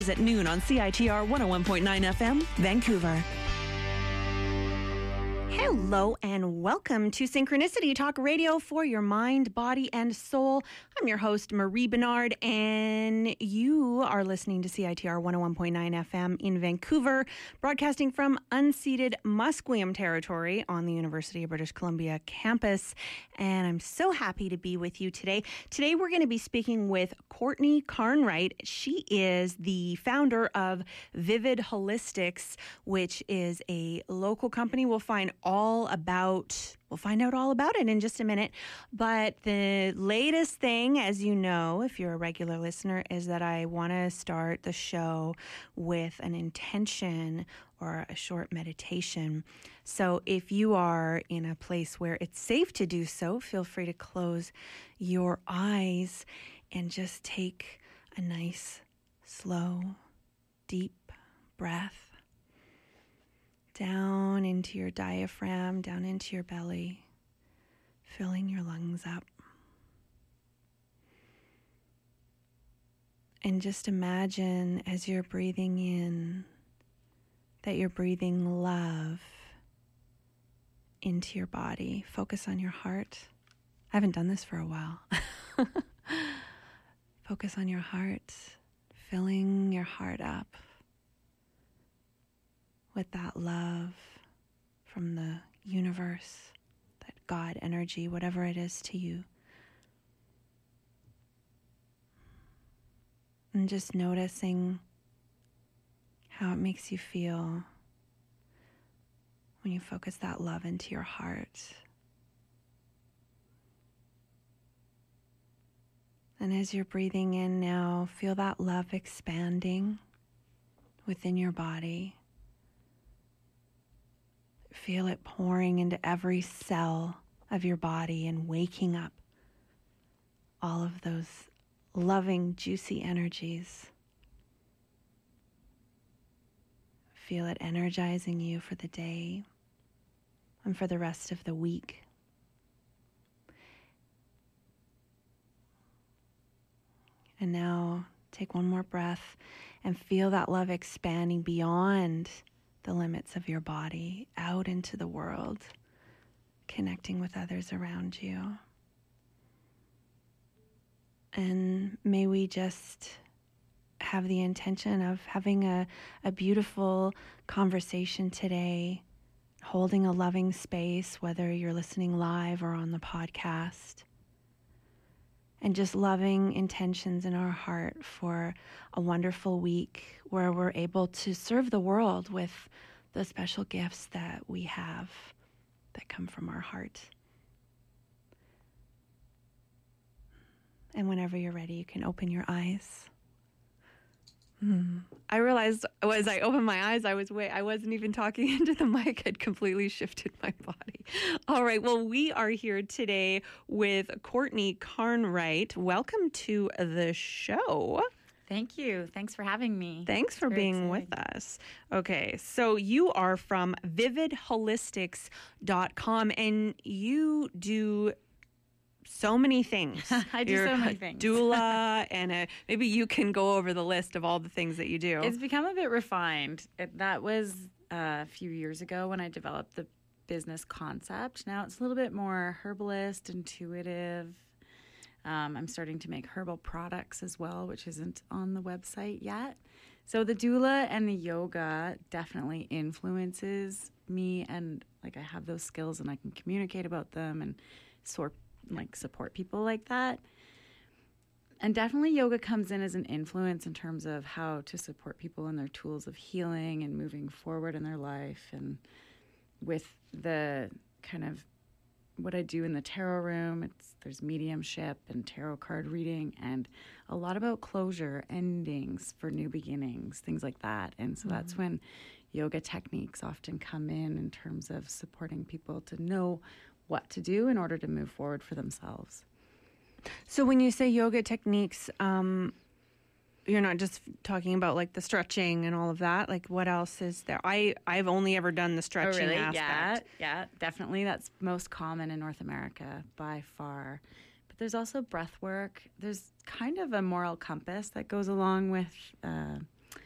At noon on CITR 101.9 FM, Vancouver. Hello and welcome to Synchronicity Talk Radio for your mind, body, and soul. I'm your host, Marie Bernard, and you are listening to CITR 101.9 FM in Vancouver, broadcasting from unceded Musqueam territory on the University of British Columbia campus. And I'm so happy to be with you today. Today we're going to be speaking with Courtney Carnwright. She is the founder of Vivid Holistics, which is a local company. We'll find out all about it in just a minute. But the latest thing, as you know, if you're a regular listener, is that I want to start the show with an intention or a short meditation. So if you are in a place where it's safe to do so, feel free to close your eyes and just take a nice, slow, deep breath down into your diaphragm, down into your belly, filling your lungs up. And just imagine as you're breathing in that you're breathing love into your body. Focus on your heart. I haven't done this for a while. Focus on your heart, filling your heart up with that love from the universe, that God energy, whatever it is to you. And just noticing how it makes you feel when you focus that love into your heart. And as you're breathing in now, feel that love expanding within your body. Feel it pouring into every cell of your body and waking up all of those loving, juicy energies. Feel it energizing you for the day and for the rest of the week. And now take one more breath and feel that love expanding beyond the limits of your body, out into the world, connecting with others around you. And may we just have the intention of having a beautiful conversation today, holding a loving space, whether you're listening live or on the podcast, and just loving intentions in our heart for a wonderful week where we're able to serve the world with the special gifts that we have that come from our heart. And whenever you're ready, you can open your eyes. I realized as I opened my eyes, I wasn't even talking into the mic. I'd completely shifted my body. All right. Well, we are here today with Courtney Carnwright. Welcome to the show. Thank you. Thanks for having me. Thanks for being with us. Okay. So you are from vividholistics.com and you do so many things. I do so many things. Doula, and maybe you can go over the list of all the things that you do. It's become a bit refined. That was a few years ago when I developed the business concept. Now it's a little bit more herbalist, intuitive. I'm starting to make herbal products as well, which isn't on the website yet. So the doula and the yoga definitely influences me, and like I have those skills and I can communicate about them and support people like that. And definitely yoga comes in as an influence in terms of how to support people in their tools of healing and moving forward in their life. And with the kind of what I do in the tarot room, there's mediumship and tarot card reading and a lot about closure, endings for new beginnings, things like that. And so that's when yoga techniques often come in terms of supporting people to know what to do in order to move forward for themselves. So when you say yoga techniques, you're not just talking about like the stretching and all of that. Like what else is there? I've only ever done the stretching aspect. Yeah, definitely. That's most common in North America by far. But there's also breath work. There's kind of a moral compass that goes along with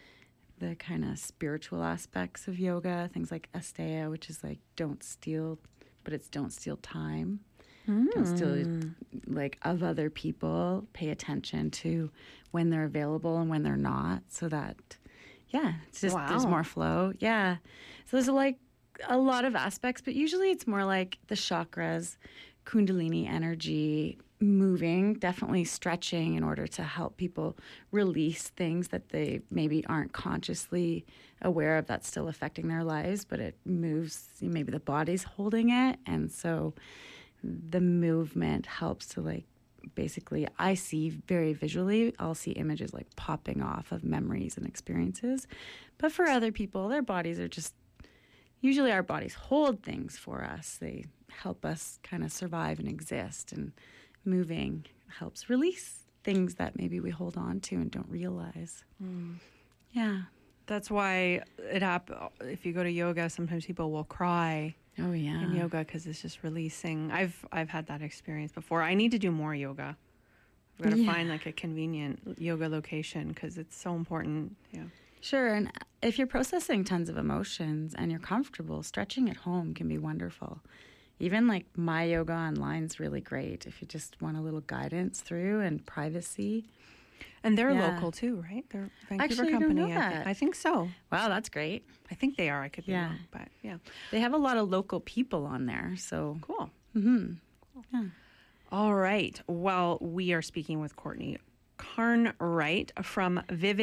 the kind of spiritual aspects of yoga, things like asteya, which is like don't steal, but it's don't steal time. Don't steal like of other people. Pay attention to when they're available and when they're not, so that it's just there's more flow. Yeah, so there's like a lot of aspects, but usually it's more like the chakras, Kundalini energy, moving, definitely stretching in order to help people release things that they maybe aren't consciously aware of that's still affecting their lives, but it moves, maybe the body's holding it, and so the movement helps to like, basically I see very visually, I'll see images like popping off of memories and experiences, but for other people, their bodies are just, usually our bodies hold things for us. They help us kind of survive and exist, and moving helps release things that maybe we hold on to and don't realize. Yeah. That's why if you go to yoga, sometimes people will cry in yoga because it's just releasing. I've had that experience before. I need to do more yoga. I've got to find like a convenient yoga location because it's so important. Yeah. Sure. And if you're processing tons of emotions and you're comfortable, stretching at home can be wonderful. Even like My Yoga Online is really great if you just want a little guidance through and privacy. And they're local too, right? They're a Vancouver Actually, company. I don't know that. I think so. Wow, that's great. I think they are. I could be wrong, but yeah. They have a lot of local people on there, so. Cool. Cool. Yeah. All right. Well, we are speaking with Courtney Carnwright from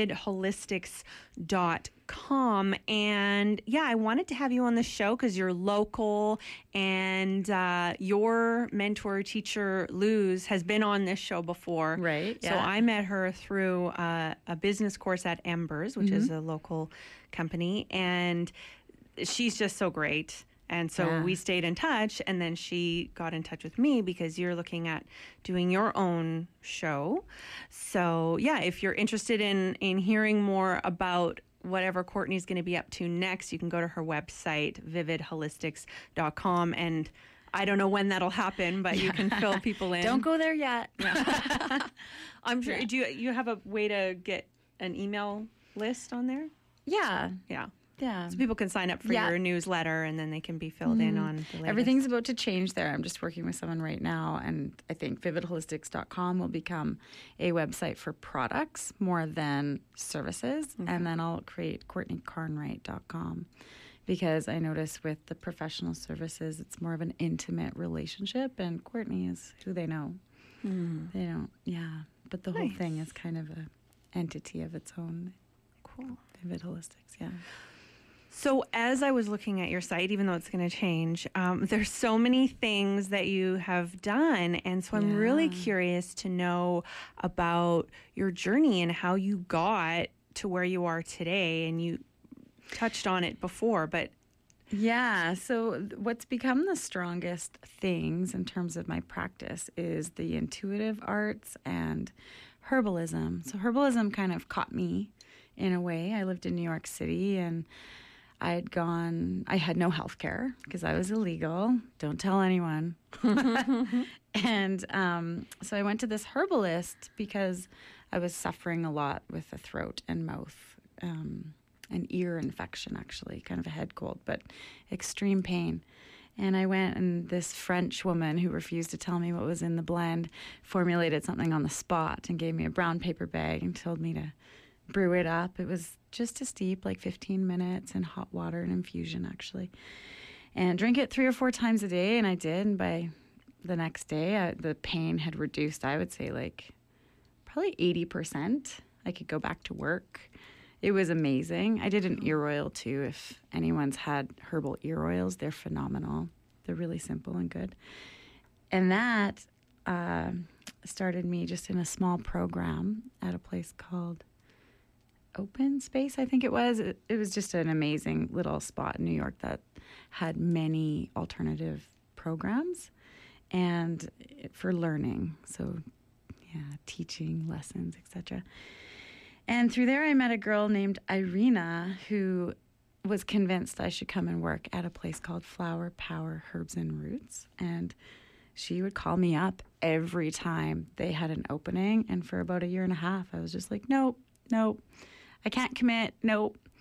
vividholistics.com. And I wanted to have you on the show because you're local, and your mentor teacher, Luz, has been on this show before. Right. Yeah. So I met her through a business course at Embers, which is a local company. And she's just so great. And so we stayed in touch, and then she got in touch with me because you're looking at doing your own show. So, if you're interested in hearing more about whatever Courtney's going to be up to next, you can go to her website, vividholistics.com. And I don't know when that'll happen, but you can fill people in. Don't go there yet. I'm sure. Do you have a way to get an email list on there? Yeah. Yeah. Yeah. So people can sign up for your newsletter, and then they can be filled in on the latest. Everything's about to change there. I'm just working with someone right now, and I think vividholistics.com will become a website for products more than services. Okay. And then I'll create CourtneyCarnwright.com, because I notice with the professional services, it's more of an intimate relationship, and Courtney is who they know. They don't, but the whole thing is kind of an entity of its own. Cool. Vivid Holistics, So as I was looking at your site, even though it's going to change, there's so many things that you have done. And so I'm really curious to know about your journey and how you got to where you are today. And you touched on it before, but... Yeah, so what's become the strongest things in terms of my practice is the intuitive arts and herbalism. So herbalism kind of caught me in a way. I lived in New York City, and I had no health care because I was illegal. Don't tell anyone. And so I went to this herbalist because I was suffering a lot with the throat and mouth, an ear infection, actually, kind of a head cold, but extreme pain. And I went, and this French woman who refused to tell me what was in the blend formulated something on the spot and gave me a brown paper bag and told me to brew it up. It was just to steep, like 15 minutes in hot water, an infusion, actually, and drink it 3 or 4 times a day. And I did. And by the next day, the pain had reduced, I would say, like probably 80%. I could go back to work. It was amazing. I did an ear oil too. If anyone's had herbal ear oils, they're phenomenal. They're really simple and good. And that started me just in a small program at a place called Open Space, I think it was. It was just an amazing little spot in New York that had many alternative programs and for learning. So, teaching, lessons, etc. And through there, I met a girl named Irina who was convinced I should come and work at a place called Flower Power Herbs and Roots. And she would call me up every time they had an opening. And for about 1.5 years, I was just like, nope, I can't commit. Nope.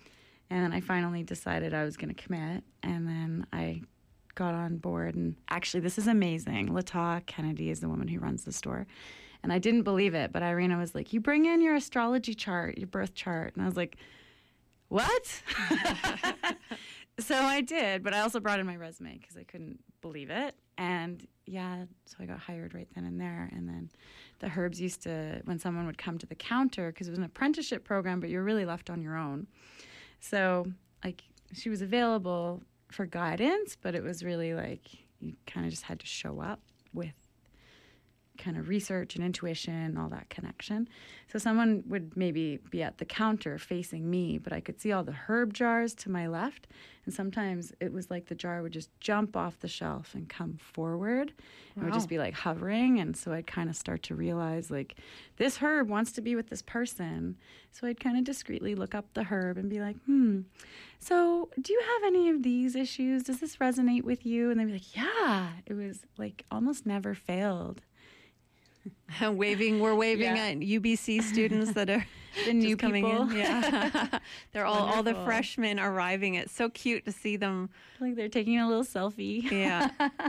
And then I finally decided I was going to commit. And then I got on board. And actually, this is amazing. Lata Kennedy is the woman who runs the store. And I didn't believe it, but Irina was like, you bring in your astrology chart, your birth chart. And I was like, what? So I did, but I also brought in my resume because I couldn't believe it. And yeah, so I got hired right then and there. And then the Herbs used to, when someone would come to the counter, because it was an apprenticeship program, but you're really left on your own. So like she was available for guidance, but it was really like you kind of just had to show up with kind of research and intuition, all that connection. So someone would maybe be at the counter facing me, but I could see all the herb jars to my left. And sometimes it was like the jar would just jump off the shelf and come forward. Wow. It would just be like hovering. And so I'd kind of start to realize like this herb wants to be with this person. So I'd kind of discreetly look up the herb and be like, so do you have any of these issues? Does this resonate with you? And they'd be like, yeah. It was like almost never failed. We're waving at UBC students that are the new coming people. in. Yeah, they're all the freshmen arriving. It's so cute to see them. Like they're taking a little selfie. Yeah.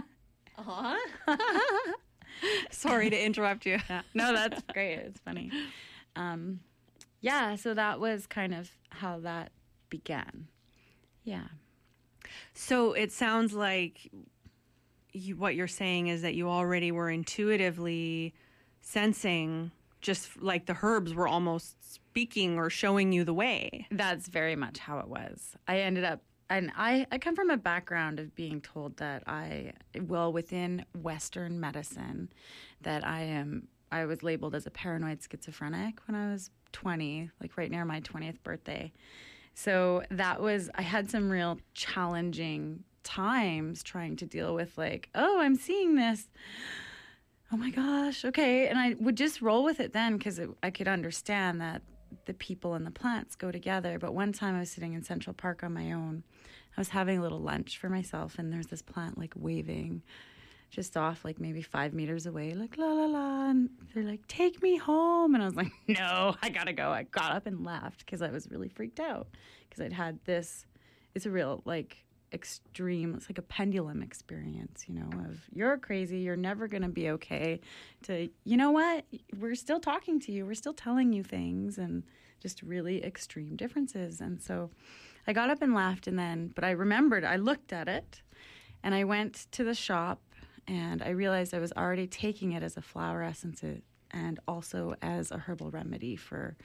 Sorry to interrupt you. Yeah. No, that's great. It's funny. Yeah, so that was kind of how that began. Yeah. So it sounds like what you're saying is that you already were intuitively sensing, just like the herbs were almost speaking or showing you the way. That's very much how it was. I ended up, and I come from a background of being told that within Western medicine, that I was labeled as a paranoid schizophrenic when I was 20, like right near my 20th birthday. So I had some real challenging times trying to deal with like, oh, I'm seeing this. Oh my gosh, okay. And I would just roll with it then because I could understand that the people and the plants go together. But one time I was sitting in Central Park on my own. I was having a little lunch for myself and there's this plant like waving just off like maybe 5 meters away, like la la la. And they're like, take me home. And I was like, no, I gotta go. I got up and left because I was really freaked out because I'd had this, it's a real like extreme, it's like a pendulum experience, of you're crazy, you're never going to be okay, to, you know what, we're still talking to you, we're still telling you things, and just really extreme differences. And so I got up and left, but I remembered, I looked at it, and I went to the shop, and I realized I was already taking it as a flower essence and also as a herbal remedy for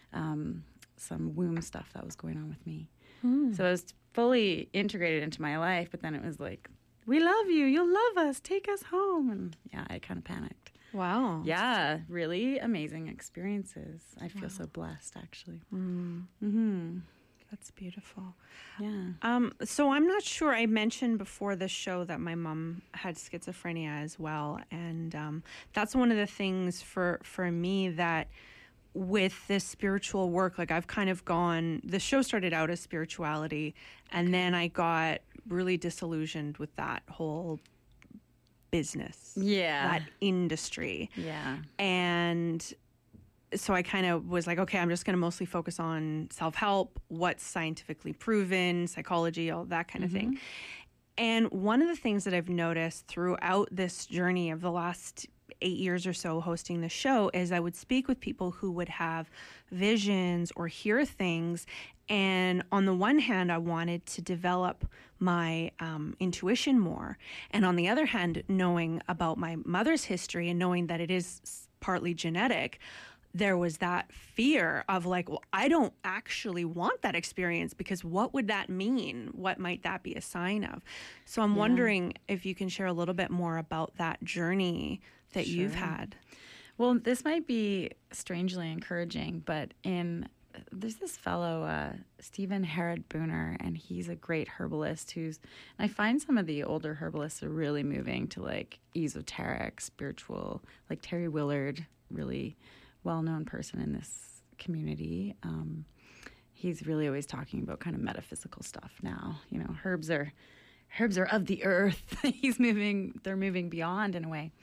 some womb stuff that was going on with me. So it was fully integrated into my life, but then it was like, we love you, you'll love us, take us home. And yeah, I kind of panicked. Wow. Yeah, really amazing experiences. I feel so blessed, actually. That's beautiful. Yeah. So I'm not sure, I mentioned before this show that my mom had schizophrenia as well. And that's one of the things for me that with this spiritual work, like I've kind of the show started out as spirituality, and then I got really disillusioned with that whole business, that industry. Yeah. And so I kind of was like, okay, I'm just going to mostly focus on self-help, what's scientifically proven, psychology, all that kind of thing. And one of the things that I've noticed throughout this journey of the last 8 years or so hosting the show is I would speak with people who would have visions or hear things. And on the one hand, I wanted to develop my intuition more. And on the other hand, knowing about my mother's history and knowing that it is partly genetic, there was that fear of like, well, I don't actually want that experience because what would that mean? What might that be a sign of? So I'm wondering if you can share a little bit more about that journey that you've had. Well, this might be strangely encouraging, but there's this fellow, Stephen Herod Booner, and he's a great herbalist and I find some of the older herbalists are really moving to like esoteric, spiritual, like Terry Willard, really well-known person in this community. He's really always talking about kind of metaphysical stuff now. Herbs are of the earth. They're moving beyond in a way.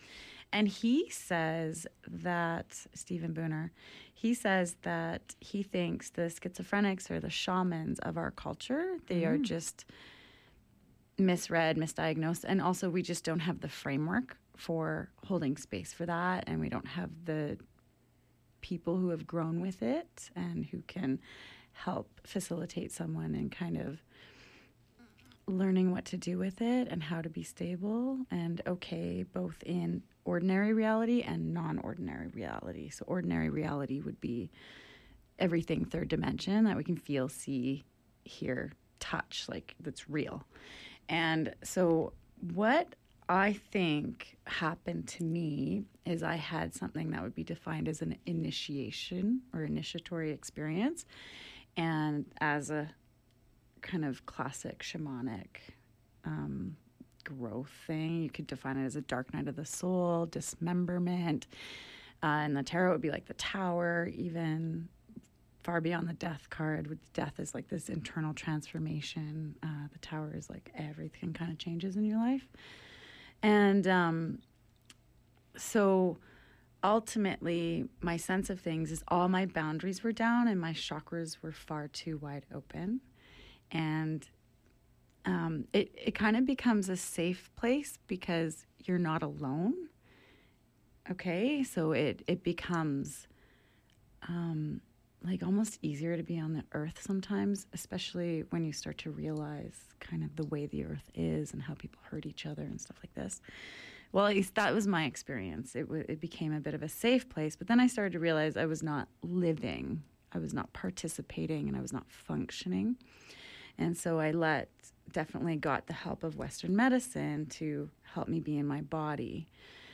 And he says that, Stephen Booner, he says that he thinks the schizophrenics are the shamans of our culture. They are just misread, misdiagnosed. And also we just don't have the framework for holding space for that. And we don't have the people who have grown with it and who can help facilitate someone in kind of learning what to do with it and how to be stable and okay both in ordinary reality and non-ordinary reality. So ordinary reality would be everything third dimension that we can feel, see, hear, touch, like that's real. And so what I think happened to me is I had something that would be defined as an initiation or initiatory experience. And as a kind of classic shamanic growth thing, you could define it as a dark night of the soul, dismemberment. And the tarot would be like the Tower, even far beyond the Death card, with death as like this internal transformation. The Tower is like everything kind of changes in your life. And so ultimately, my sense of things is all my boundaries were down and my chakras were far too wide open. And it kind of becomes a safe place because you're not alone. Okay, so it becomes like almost easier to be on the earth sometimes, especially when you start to realize kind of the way the earth is and how people hurt each other and stuff like this. Well, at least that was my experience. It became a bit of a safe place, but then I started to realize I was not living, I was not participating, and I was not functioning. And so I definitely got the help of Western medicine to help me be in my body.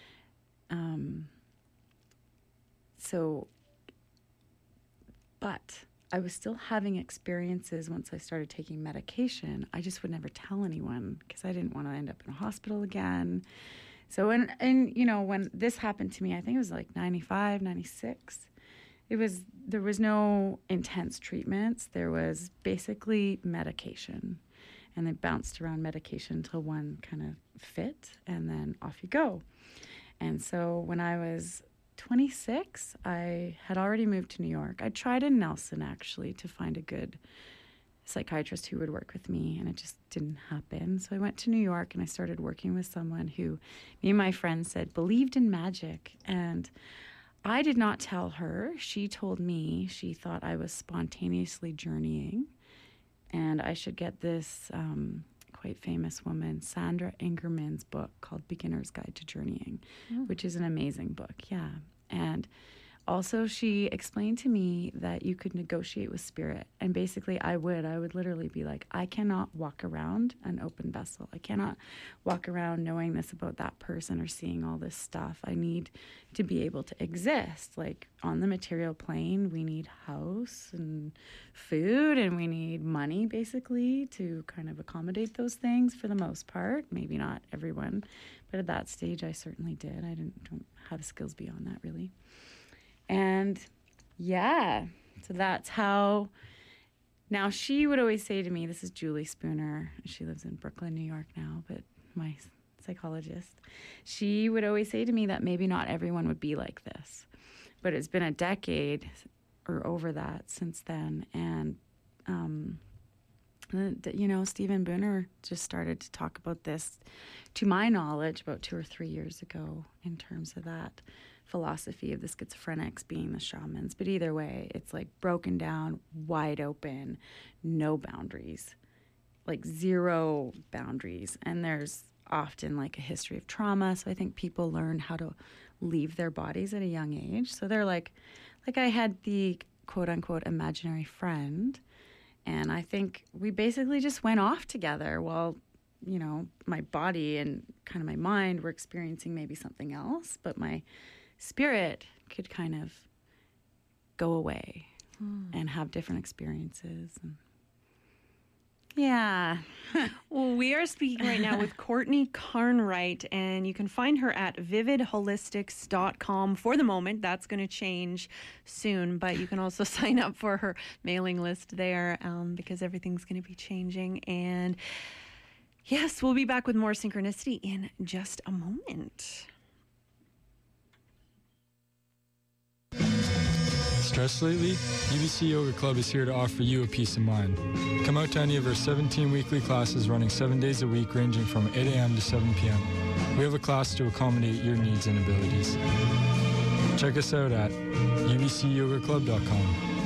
But I was still having experiences once I started taking medication. I just would never tell anyone because I didn't want to end up in a hospital again. So, and you know, when this happened to me, I think it was like 95, 96. There was no intense treatments. There was basically medication. And they bounced around medication until one kind of fit, and then off you go. And so when I was 26, I had already moved to New York. I tried in Nelson, actually, to find a good psychiatrist who would work with me, and it just didn't happen. So I went to New York, and I started working with someone who, me and my friend said, believed in magic. And I did not tell her. She told me she thought I was spontaneously journeying, and I should get this quite famous woman, Sandra Ingerman's book called Beginner's Guide to Journeying, which is an amazing book, yeah. And also she explained to me that you could negotiate with spirit. And basically I would literally be like, I cannot walk around an open vessel. I cannot walk around knowing this about that person or seeing all this stuff. I need to be able to exist. Like on the material plane, we need house and food and we need money basically to kind of accommodate those things for the most part. Maybe not everyone, but at that stage I certainly did. I don't have skills beyond that really. And yeah, so that's how. Now she would always say to me, this is Julie Spooner, she lives in Brooklyn, New York now, but my psychologist, she would always say to me that maybe not everyone would be like this, but it's been a decade or over that since then. And, you know, Stephen Booner just started to talk about this, to my knowledge, about 2 or 3 years ago in terms of that philosophy of the schizophrenics being the shamans. But either way, it's like broken down, wide open, no boundaries, like zero boundaries. And there's often like a history of trauma. So I think people learn how to leave their bodies at a young age. So they're like I had the quote unquote imaginary friend. And I think we basically just went off together while, you know, my body and kind of my mind were experiencing maybe something else, but my spirit could kind of go away and have different experiences. And yeah. Well, we are speaking right now with Courtney Carnwright, and you can find her at vividholistics.com for the moment. That's going to change soon, but you can also sign up for her mailing list there because everything's going to be changing. And yes, we'll be back with more Synchronicity in just a moment. Stressed lately? UBC Yoga Club is here to offer you a peace of mind. Come out to any of our 17 weekly classes running 7 days a week ranging from 8 a.m. to 7 p.m. We have a class to accommodate your needs and abilities. Check us out at ubcyogaclub.com.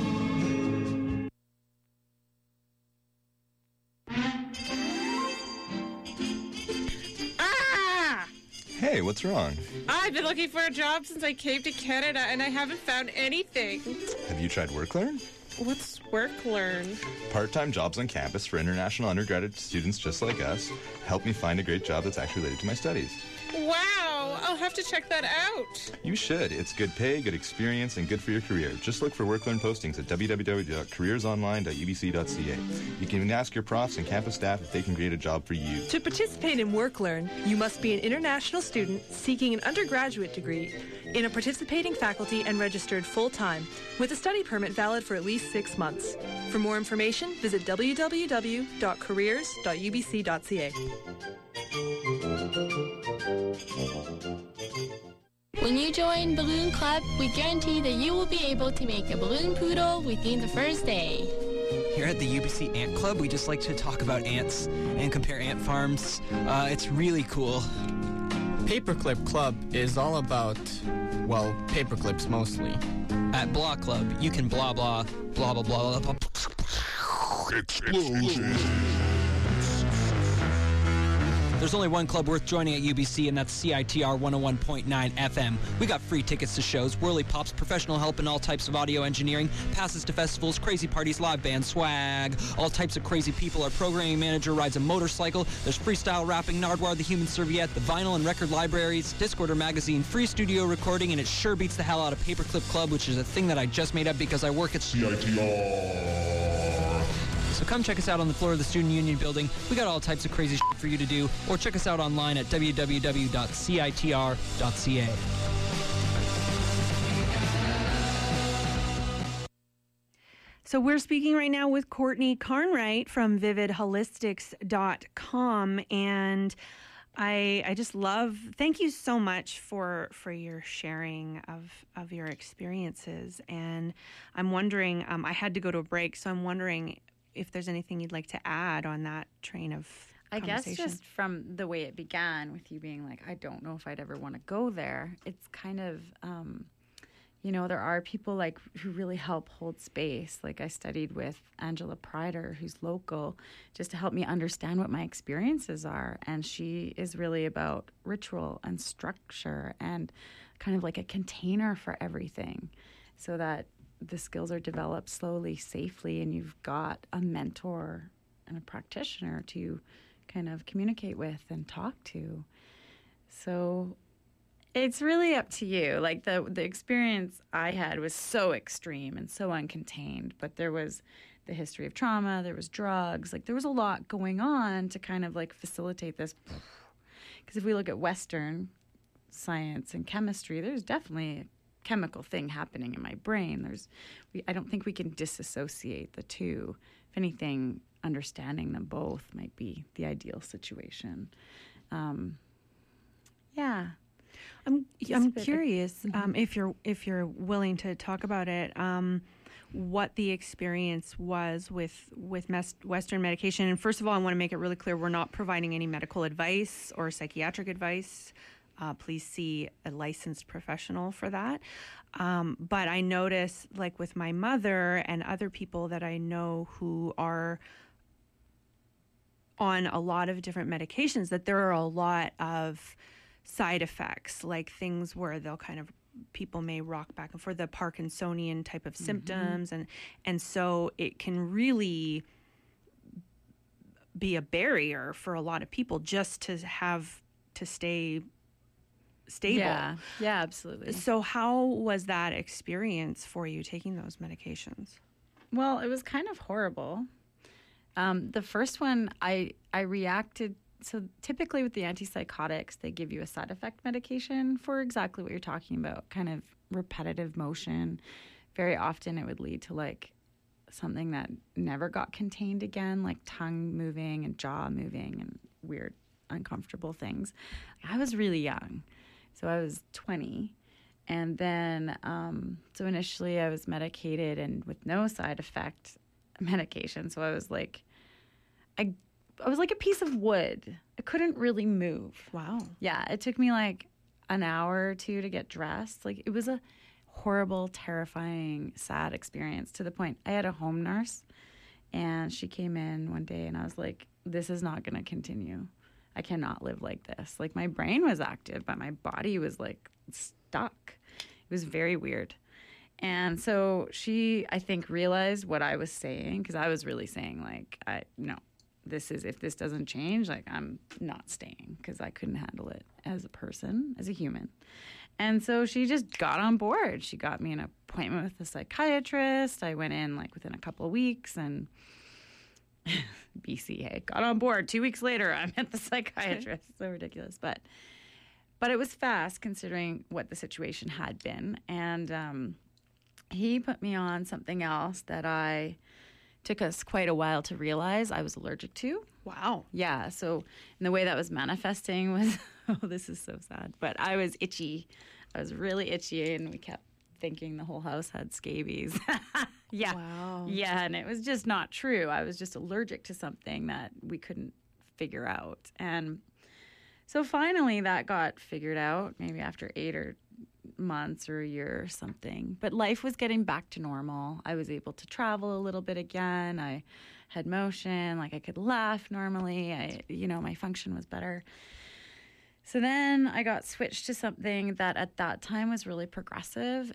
Hey, what's wrong? I've been looking for a job since I came to Canada and I haven't found anything. Have you tried WorkLearn? What's WorkLearn? Part-time jobs on campus for international undergraduate students just like us. Help me find a great job that's actually related to my studies. Wow, I'll have to check that out. You should. It's good pay, good experience, and good for your career. Just look for WorkLearn postings at www.careersonline.ubc.ca. You can even ask your profs and campus staff if they can create a job for you. To participate in WorkLearn, you must be an international student seeking an undergraduate degree in a participating faculty and registered full-time with a study permit valid for at least 6 months. For more information, visit www.careers.ubc.ca. When you join Balloon Club, we guarantee that you will be able to make a balloon poodle within the first day. Here at the UBC Ant Club, we just like to talk about ants and compare ant farms. It's really cool. Paperclip Club is all about, well, paperclips mostly. At Blah Club, you can blah blah, blah blah blah blah. Explosion. There's only one club worth joining at UBC, and that's CITR 101.9 FM. We got free tickets to shows, whirly pops, professional help in all types of audio engineering, passes to festivals, crazy parties, live band swag, all types of crazy people. Our programming manager rides a motorcycle. There's freestyle rapping, Nardwar the Human Serviette, the vinyl and record libraries, Discorder magazine, free studio recording, and it sure beats the hell out of Paperclip Club, which is a thing that I just made up because I work at CITR. So come check us out on the floor of the Student Union building. We got all types of crazy shit for you to do. Or check us out online at www.citr.ca. So we're speaking right now with Courtney Carnwright from vividholistics.com. And I just love, thank you so much for your sharing of your experiences. And I'm wondering, I had to go to a break, so I'm wondering if there's anything you'd like to add on that train of conversation. I guess just from the way it began with you being like, I don't know if I'd ever want to go there. It's kind of, there are people like who really help hold space. Like I studied with Angela Pryder, who's local, just to help me understand what my experiences are. And she is really about ritual and structure and kind of like a container for everything so that the skills are developed slowly, safely, and you've got a mentor and a practitioner to kind of communicate with and talk to. So it's really up to you. Like the experience I had was so extreme and so uncontained, but there was the history of trauma, there was drugs, like there was a lot going on to kind of like facilitate this. Because if we look at Western science and chemistry, there's definitely a chemical thing happening in my brain. I don't think we can disassociate the two. If anything, understanding them both might be the ideal situation. Yeah. I'm curious if you're willing to talk about it. What the experience was with Western medication. And first of all, I want to make it really clear we're not providing any medical advice or psychiatric advice. Please see a licensed professional for that. But I notice, like with my mother and other people that I know who are on a lot of different medications, that there are a lot of side effects, like things where people may rock back and forth, the Parkinsonian type of symptoms. And so it can really be a barrier for a lot of people just to have to stay stable. Yeah, absolutely. So how was that experience for you taking those medications? Well, it was kind of horrible. The first one, I reacted. So typically with the antipsychotics, they give you a side effect medication for exactly what you're talking about, kind of repetitive motion. Very often it would lead to like something that never got contained again, like tongue moving and jaw moving and weird, uncomfortable things. I was really young. So I was 20, And then, so initially I was medicated and with no side effect medication. So I was like, I was like a piece of wood. I couldn't really move. Wow. Yeah. It took me like an hour or two to get dressed. Like, it was a horrible, terrifying, sad experience, to the point I had a home nurse, and she came in one day and I was like, this is not going to continue. I cannot live like this. Like, my brain was active, but my body was like stuck. It was very weird. And so she, I think, realized what I was saying, because I was really saying, like, if this doesn't change, like, I'm not staying, because I couldn't handle it as a person, as a human. And so she just got on board. She got me an appointment with a psychiatrist. I went in like within a couple of weeks, and BCA got on board. 2 weeks later, I met the psychiatrist. So ridiculous. But it was fast considering what the situation had been. And he put me on something else that took us quite a while to realize I was allergic to. Wow. Yeah. So, and the way that was manifesting was, oh, this is so sad, but I was itchy. I was really itchy, and we kept thinking the whole house had scabies. Yeah. Wow. Yeah. And it was just not true. I was just allergic to something that we couldn't figure out. And so finally that got figured out, maybe after 8 or months or a year or something. But life was getting back to normal. I was able to travel a little bit again. I had motion, like I could laugh normally. My function was better. So then I got switched to something that at that time was really progressive,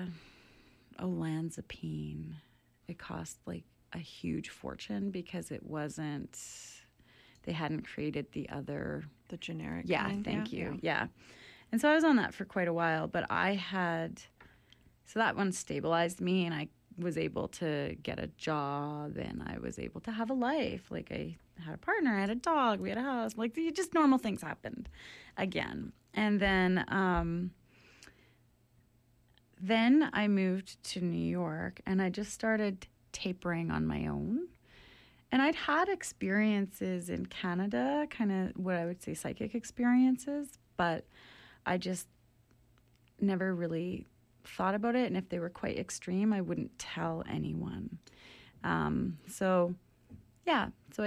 olanzapine. It cost like a huge fortune because it wasn't, they hadn't created the generic. Yeah, kind. thank you. Yeah. And so I was on that for quite a while, but so that one stabilized me, and I was able to get a job, and I was able to have a life. Like, I had a partner, I had a dog, we had a house, like just normal things happened again. And then I moved to New York, and I just started tapering on my own. And I'd had experiences in Canada, kind of what I would say psychic experiences, but I just never really thought about it. And if they were quite extreme, I wouldn't tell anyone. So I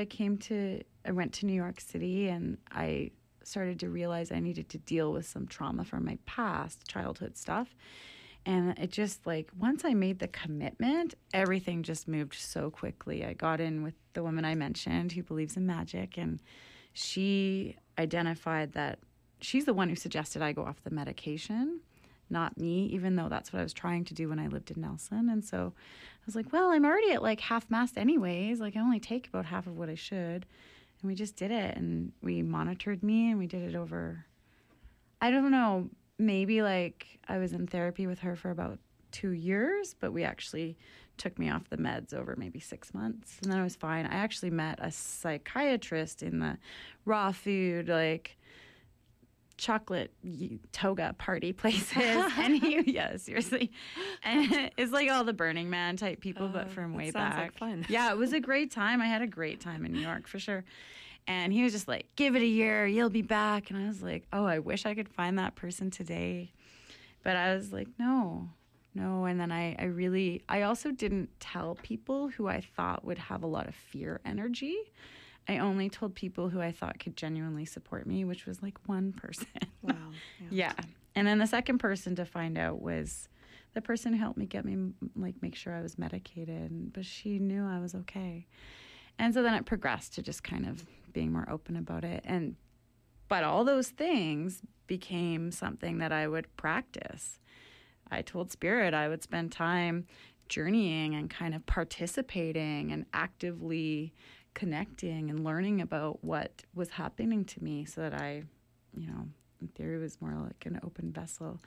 went to New York City, and I started to realize I needed to deal with some trauma from my past, childhood stuff. And it just, like, once I made the commitment, everything just moved so quickly. I got in with the woman I mentioned who believes in magic, and she identified that she's the one who suggested I go off the medication, not me, even though that's what I was trying to do when I lived in Nelson. And so I was like, well, I'm already at like half-mast anyways. Like, I only take about half of what I should. And we just did it, and we monitored me, and we did it over, I don't know, maybe like I was in therapy with her for about 2 years, but we actually took me off the meds over maybe 6 months, and then I was fine. I actually met a psychiatrist in the raw food, like chocolate toga party places, and seriously, and it's like all the Burning Man type people, but from way back. Sounds like fun. Yeah, it was a great time. I had a great time in New York for sure. And he was just like, give it a year, you'll be back. And I was like, oh, I wish I could find that person today. But I was like, no. And then I also didn't tell people who I thought would have a lot of fear energy. I only told people who I thought could genuinely support me, which was like one person. Wow. Yeah. And then the second person to find out was the person who helped me make sure I was medicated. But she knew I was okay. And so then it progressed to just kind of being more open about it. But all those things became something that I would practice. I told Spirit I would spend time journeying and kind of participating and actively connecting and learning about what was happening to me, so that I, in theory, was more like an open vessel.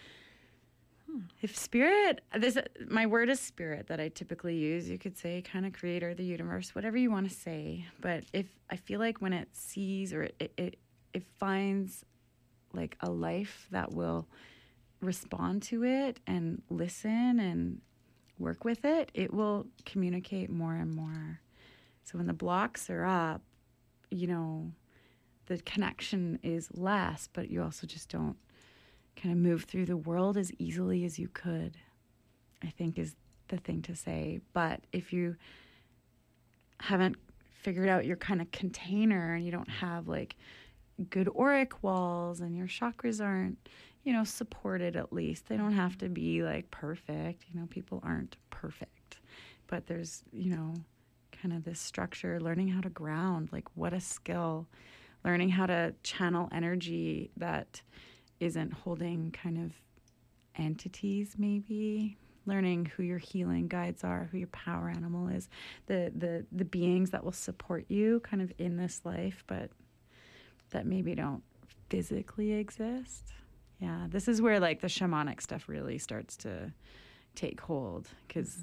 If Spirit, my word is Spirit that I typically use. You could say kind of creator, the universe, whatever you want to say. But if I feel like when it sees or it finds like a life that will respond to it and listen and work with it, it will communicate more and more. So when the blocks are up, the connection is less, but you also just don't kind of move through the world as easily as you could, I think is the thing to say. But if you haven't figured out your kind of container and you don't have like good auric walls and your chakras aren't, supported at least. They don't have to be like perfect. People aren't perfect. But there's, kind of this structure, learning how to ground, like what a skill. Learning how to channel energy that isn't holding kind of entities maybe. Learning who your healing guides are, who your power animal is, the beings that will support you kind of in this life, but that maybe don't physically exist. Yeah, this is where like the shamanic stuff really starts to take hold, because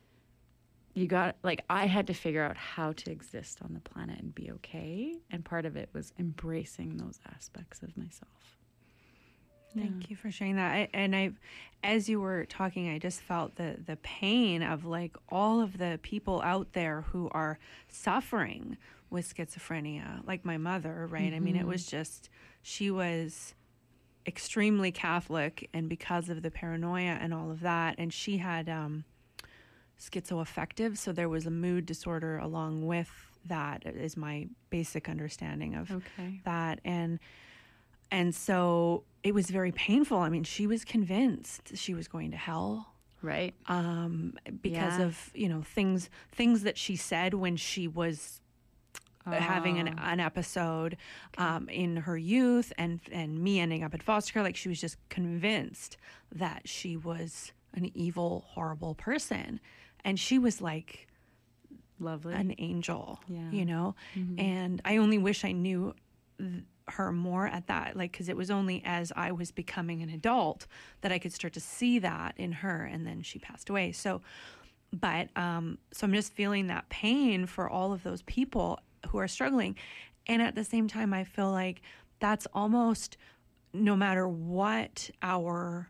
I had to figure out how to exist on the planet and be okay, and part of it was embracing those aspects of myself. Thank you for sharing that. As you were talking, I just felt the pain of like all of the people out there who are suffering with schizophrenia, like my mother, right? Mm-hmm. I mean, it was just, she was extremely Catholic, and because of the paranoia and all of that, and she had schizoaffective, so there was a mood disorder along with that, is my basic understanding of that. And so it was very painful. I mean, she was convinced she was going to hell. Right. Because of, things that she said when she was having an episode in her youth, and me ending up in foster care. Like, she was just convinced that she was an evil, horrible person. And she was like lovely, an angel, Mm-hmm. And I only wish I knew her more at that, like, because it was only as I was becoming an adult that I could start to see that in her, and then she passed away. So I'm just feeling that pain for all of those people who are struggling. And at the same time, I feel like that's almost, no matter what our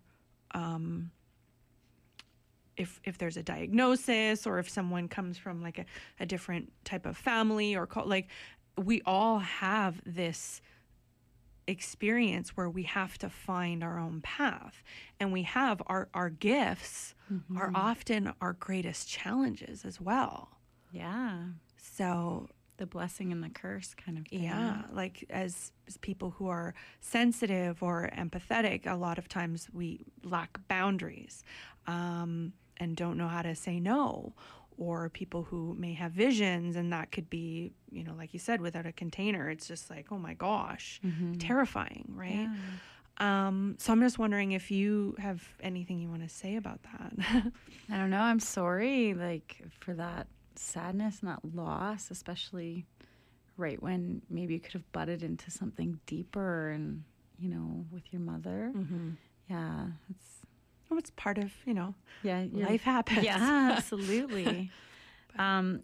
if there's a diagnosis, or if someone comes from like a different type of family, or like, we all have this experience where we have to find our own path, and we have our gifts are often our greatest challenges as well. Yeah. So the blessing and the curse kind of thing. Yeah, like as people who are sensitive or empathetic, a lot of times we lack boundaries and don't know how to say no. Or people who may have visions, and that could be, like you said, without a container, it's just like, oh my gosh, terrifying, right? Yeah. So I'm just wondering if you have anything you want to say about that. I don't know. I'm sorry, like, for that sadness and that loss, especially right when maybe you could have butted into something deeper, and, with your mother. Mm-hmm. Yeah, it's part of, life happens. Yeah, absolutely. In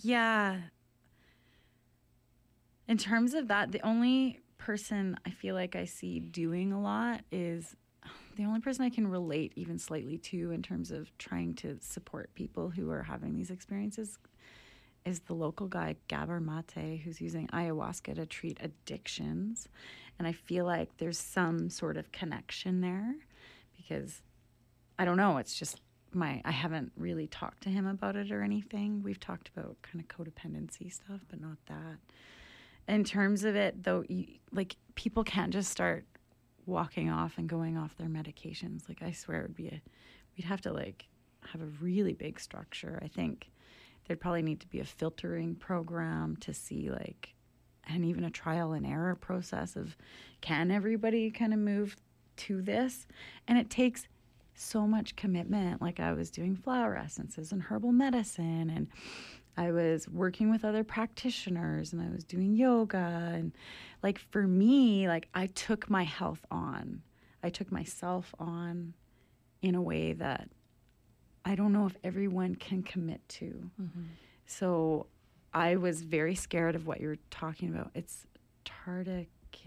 terms of that, the only person I feel like I see doing a lot is the only person I can relate even slightly to in terms of trying to support people who are having these experiences is the local guy, Gabor Mate, who's using ayahuasca to treat addictions. And I feel like there's some sort of connection there, because I don't know. It's just I haven't really talked to him about it or anything. We've talked about kind of codependency stuff, but not that. In terms of it, though, people can't just start walking off and going off their medications. Like, I swear it would be we'd have to have a really big structure. I think there'd probably need to be a filtering program to see and even a trial and error process of, can everybody kind of move to this? And it takes so much commitment. Like, I was doing flower essences and herbal medicine, and I was working with other practitioners, and I was doing yoga. And for me, I took my health on. I took myself on in a way that I don't know if everyone can commit to. Mm-hmm. So I was very scared of what you're talking about. It's tardive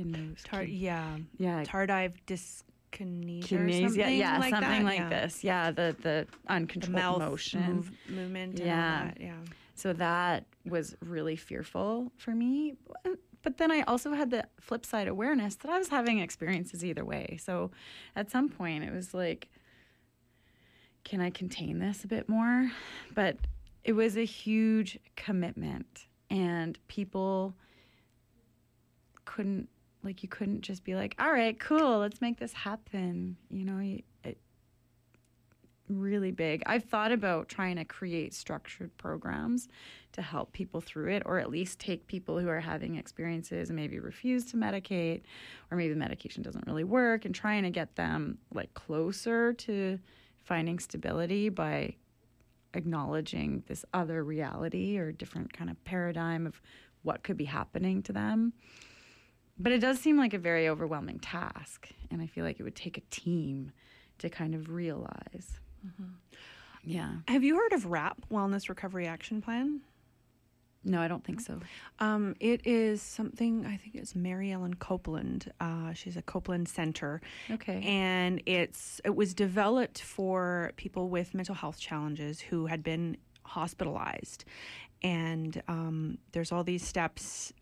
dyskinesia. Something like this. Yeah, the uncontrolled motion movement. Yeah. So that was really fearful for me. But then I also had the flip side awareness that I was having experiences either way. So at some point it was like, can I contain this a bit more? But it was a huge commitment, and people couldn't, like, you couldn't just be like, all right, cool, let's make this happen. You know, really big. I've thought about trying to create structured programs to help people through it, or at least take people who are having experiences and maybe refuse to medicate, or maybe the medication doesn't really work, and trying to get them like closer to finding stability by acknowledging this other reality or different kind of paradigm of what could be happening to them. But it does seem like a very overwhelming task, and I feel like it would take a team to kind of realize. Yeah. Have you heard of WRAP, Wellness Recovery Action Plan? No, I don't think so. It is something, I think it's Mary Ellen Copeland. She's a Copeland Center. Okay. And it was developed for people with mental health challenges who had been hospitalized. And there's all these steps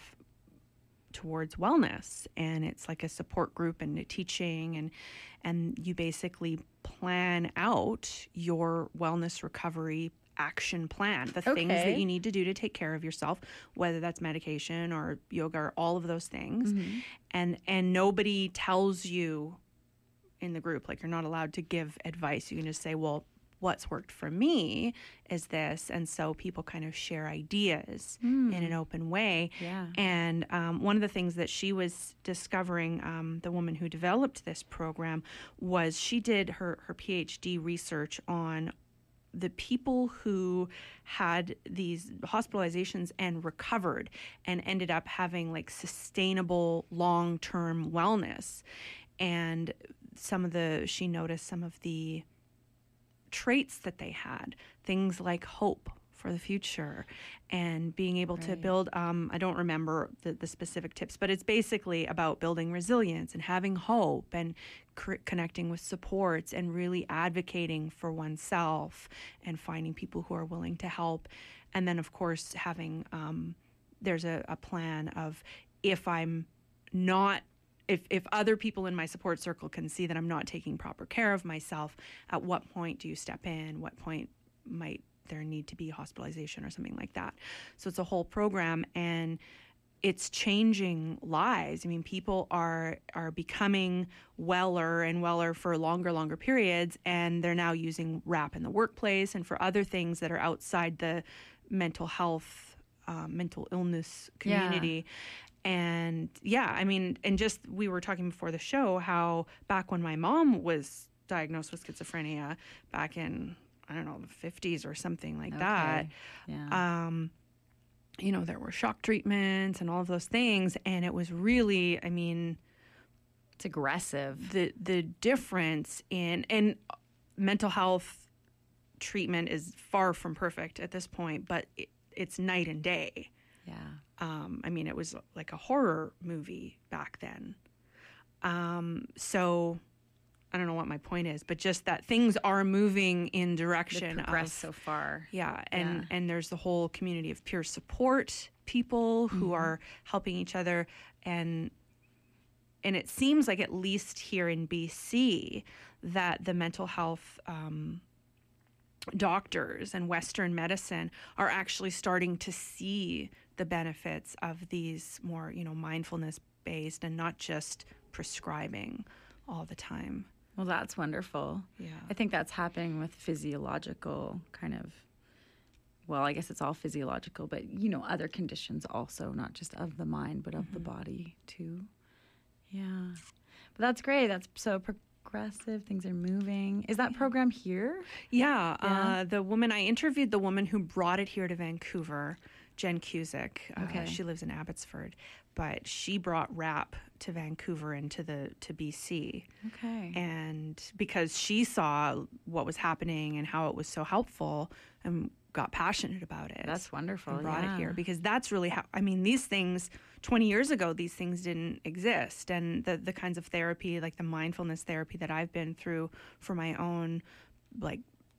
towards wellness, and it's like a support group and a teaching, and you basically plan out your wellness recovery action plan, the things that you need to do to take care of yourself, whether that's medication or yoga or all of those things. And nobody tells you in the group, like, you're not allowed to give advice. You can just say, well, what's worked for me is this. And so people kind of share ideas in an open way. Yeah. And one of the things that she was discovering, the woman who developed this program, was she did her PhD research on the people who had these hospitalizations and recovered and ended up having like sustainable long-term wellness. And she noticed some of the traits that they had, things like hope for the future and being able to build, I don't remember the specific tips, but it's basically about building resilience and having hope and connecting with supports and really advocating for oneself and finding people who are willing to help. And then, of course, having, there's a plan of if other people in my support circle can see that I'm not taking proper care of myself, at what point do you step in? What point might there need to be hospitalization or something like that? So it's a whole program, and it's changing lives. I mean, people are becoming weller and weller for longer periods, and they're now using WRAP in the workplace and for other things that are outside the mental health, mental illness community. And I mean, and just, we were talking before the show how back when my mom was diagnosed with schizophrenia back in, I don't know, the 50s or something like that. Yeah. There were shock treatments and all of those things. And it was really, I mean, it's aggressive. The difference in mental health treatment is far from perfect at this point, but it's night and day. Yeah. I mean, it was like a horror movie back then. So I don't know what my point is, but just that things are moving in direction of so far. Yeah. And there's the whole community of peer support people who are helping each other. And it seems like, at least here in BC, that the mental health doctors and Western medicine are actually starting to see the benefits of these more, mindfulness based and not just prescribing all the time. Well, that's wonderful. Yeah. I think that's happening with physiological kind of, well, I guess it's all physiological, but, other conditions also, not just of the mind, but of the body too. Yeah. But that's great. That's so progressive. Things are moving. Is that program here? Yeah. I interviewed the woman who brought it here to Vancouver, Jen Cusick. She lives in Abbotsford, but she brought WRAP to Vancouver and to BC. Okay. And because she saw what was happening and how it was so helpful and got passionate about it. That's wonderful. And brought it here, because that's really how, I mean, these things, 20 years ago, these things didn't exist. And the kinds of therapy, like the mindfulness therapy that I've been through for my own, like,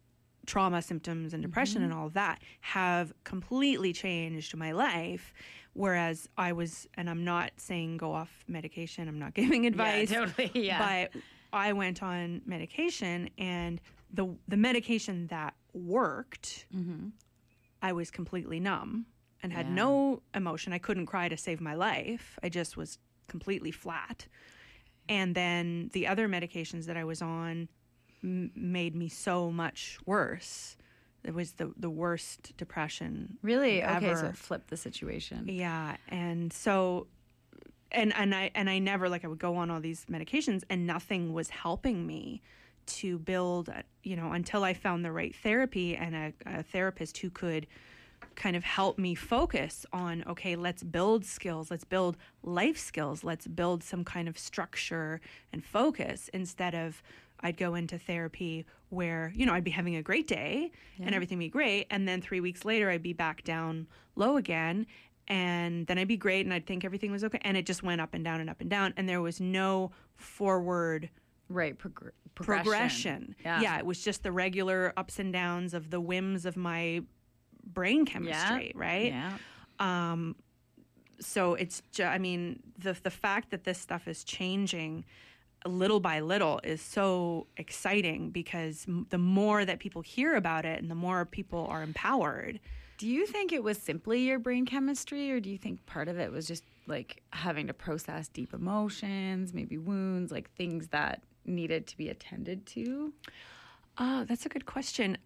trauma symptoms and depression and all of that have completely changed my life. Whereas I was, and I'm not saying go off medication, I'm not giving advice, Totally. but I went on medication, and the medication that worked, I was completely numb and had no emotion. I couldn't cry to save my life. I just was completely flat. And then the other medications that I was on made me so much worse. It was the worst depression. Really? ever. Okay, so it flipped the situation. Yeah, and so, and I never, like, I would go on all these medications, and nothing was helping me to build, until I found the right therapy and a therapist who could kind of help me focus on, okay, let's build skills, let's build life skills, let's build some kind of structure and focus, instead of I'd go into therapy where, I'd be having a great day and everything would be great. And then 3 weeks later, I'd be back down low again. And then I'd be great and I'd think everything was okay. And it just went up and down and up and down. And there was no forward progression. Yeah, it was just the regular ups and downs of the whims of my brain chemistry, right? Yeah. So it's the fact that this stuff is changing little by little is so exciting, because the more that people hear about it and the more people are empowered. Do you think it was simply your brain chemistry, or do you think part of it was just like having to process deep emotions, maybe wounds, like things that needed to be attended to? That's a good question.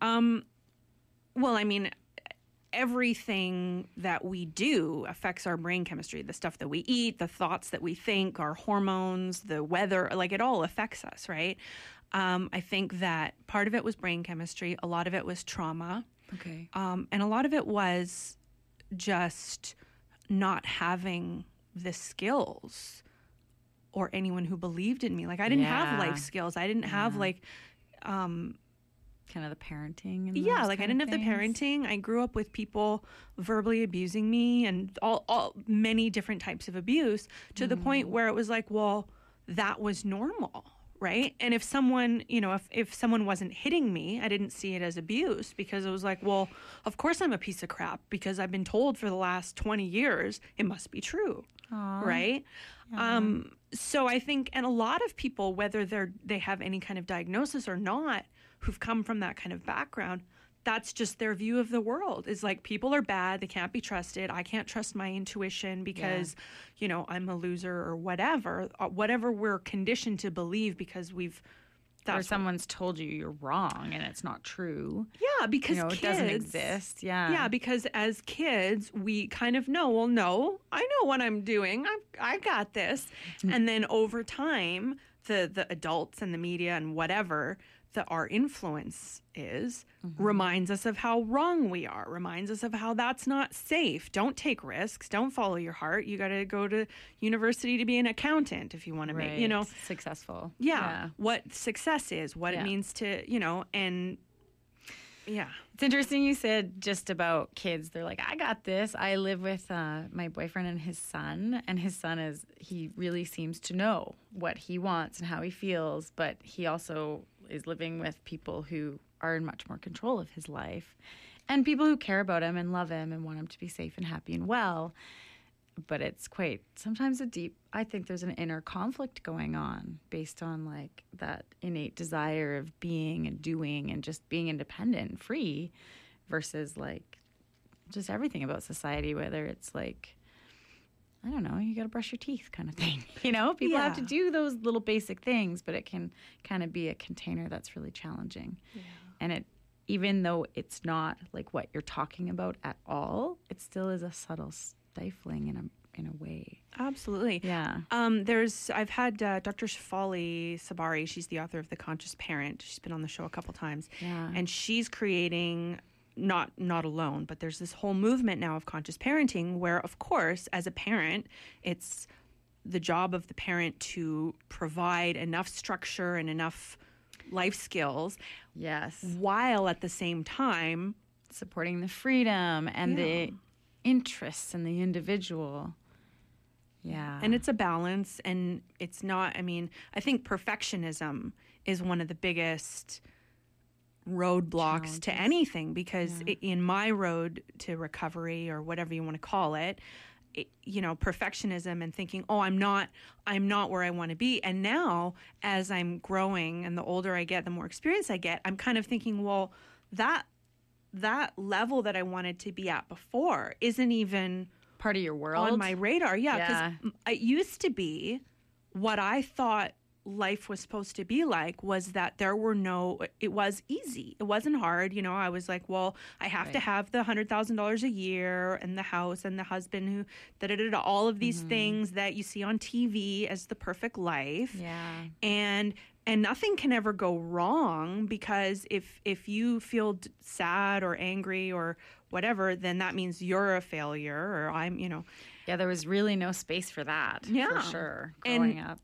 Everything that we do affects our brain chemistry. The stuff that we eat, the thoughts that we think, our hormones, the weather, like it all affects us, right? I think that part of it was brain chemistry. A lot of it was trauma. Okay. And a lot of it was just not having the skills or anyone who believed in me. Like, I didn't have life skills. I didn't have kind of the parenting. And I didn't have the parenting. I grew up with people verbally abusing me and all many different types of abuse, to the point where it was like, well, that was normal, right? And if someone, if someone wasn't hitting me, I didn't see it as abuse, because it was like, well, of course I'm a piece of crap, because I've been told for the last 20 years it must be true. Aww. Right? Yeah. So I think, and a lot of people, whether they have any kind of diagnosis or not, who've come from that kind of background, that's just their view of the world. Is like, people are bad, they can't be trusted, I can't trust my intuition because, I'm a loser, or whatever we're conditioned to believe, because or someone's told you you're wrong and it's not true. Yeah, because kids, it doesn't exist. Yeah. Yeah, because as kids, we kind of know, well, no, I know what I'm doing. I got this. And then over time, the adults and the media and whatever that our influence is reminds us of how wrong we are, reminds us of how that's not safe. Don't take risks. Don't follow your heart. You got to go to university to be an accountant if you want to make, successful. Yeah. What success is, what it means to, and yeah. It's interesting you said just about kids. They're like, I got this. I live with my boyfriend and his son he really seems to know what he wants and how he feels, but he also is living with people who are in much more control of his life, and people who care about him and love him and want him to be safe and happy and well. But it's quite sometimes I think there's an inner conflict going on based on like that innate desire of being and doing and just being independent and free, versus like just everything about society, whether it's like, I don't know, you got to brush your teeth kind of thing. People have to do those little basic things, but it can kind of be a container that's really challenging. Yeah. And even though it's not like what you're talking about at all, it still is a subtle stifling in a way. Absolutely. Yeah. I've had Dr. Shefali Sabari. She's the author of The Conscious Parent. She's been on the show a couple times. Yeah. And she's creating, not alone, but there's this whole movement now of conscious parenting where, of course, as a parent, it's the job of the parent to provide enough structure and enough life skills. Yes. While at the same time supporting the freedom and the interests in the individual. Yeah. And it's a balance, and it's not, I think perfectionism is one of the biggest roadblocks to anything, because in my road to recovery, or whatever you want to call it, perfectionism and thinking, oh, I'm not where I want to be. And now, as I'm growing and the older I get, the more experience I get, I'm kind of thinking, well, that level that I wanted to be at before isn't even part of your world, on my radar. Yeah, because it used to be what I thought life was supposed to be like, was that it was easy. It wasn't hard. I was like, well, I have to have the $100,000 a year and the house and the husband who all of these things that you see on TV as the perfect life. Yeah. And nothing can ever go wrong, because if you feel sad or angry or whatever, then that means you're a failure, or I'm. Yeah, there was really no space for that. Yeah, for sure. Growing up,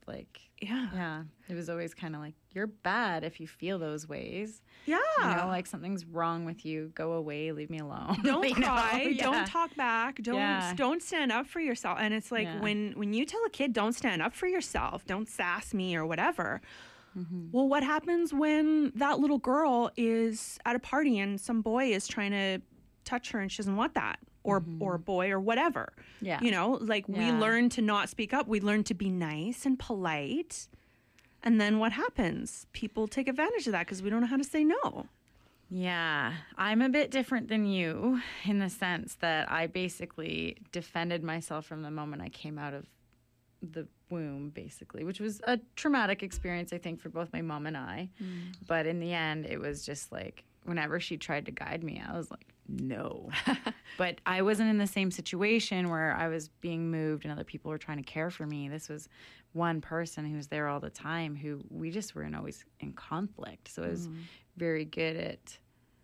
it was always kind of like, you're bad if you feel those ways. Yeah, like something's wrong with you. Go away, leave me alone. Don't cry. Don't talk back. Don't stand up for yourself. And it's like when you tell a kid, don't stand up for yourself, don't sass me or whatever. Mm-hmm. Well, what happens when that little girl is at a party and some boy is trying to touch her and she doesn't want that? Or a boy or whatever. Yeah. We learn to not speak up. We learn to be nice and polite. And then what happens? People take advantage of that because we don't know how to say no. Yeah. I'm a bit different than you in the sense that I basically defended myself from the moment I came out of the womb, basically, which was a traumatic experience, I think, for both my mom and I. But in the end, it was just like, whenever she tried to guide me, I was like, no. But I wasn't in the same situation where I was being moved and other people were trying to care for me. This was one person who was there all the time, who we just weren't always in conflict. So I was very good at,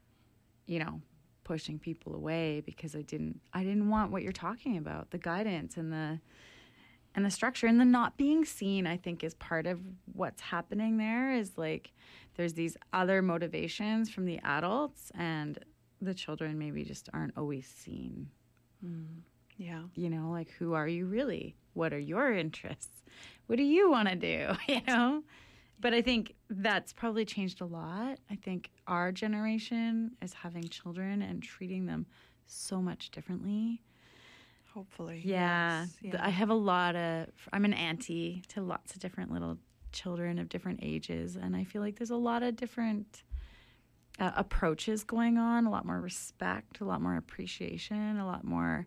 pushing people away, because I didn't want what you're talking about, the guidance and the structure and the not being seen. I think is part of what's happening there, is like there's these other motivations from the adults, and the children maybe just aren't always seen. Yeah. Like, who are you really? What are your interests? What do you want to do? But I think that's probably changed a lot. I think our generation is having children and treating them so much differently. Hopefully. Yeah. Yes. I have I'm an auntie to lots of different little children of different ages. And I feel like there's a lot of different approaches going on, a lot more respect, a lot more appreciation, a lot more